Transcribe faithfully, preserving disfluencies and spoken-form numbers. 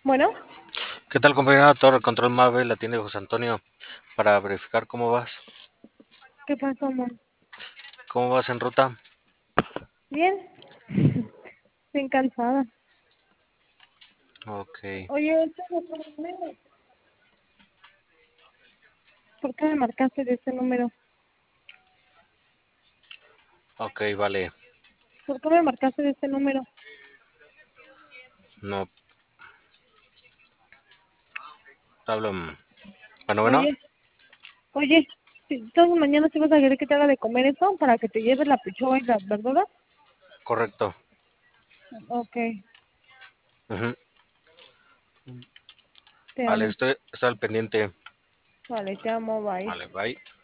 Bueno, ¿Qué tal, compañera? Torre Control Mave, la tiene José Antonio, para verificar cómo vas. ¿qué pasó, amor? ¿Cómo vas en ruta? Bien, bien cansada. Ok, Oye, espérame, ¿por qué me marcaste de este número? ok, vale. ¿Por qué me marcaste de este número? No, hablo. mm, Bueno, bueno, Oye, oye, si todas mañana te vas a querer que te haga de comer eso para que te lleves la pechuga y las verduras. correcto. Ok, Ujú. te Vale, amo. estoy, estoy al pendiente. Vale, te amo, bye. Vale, bye.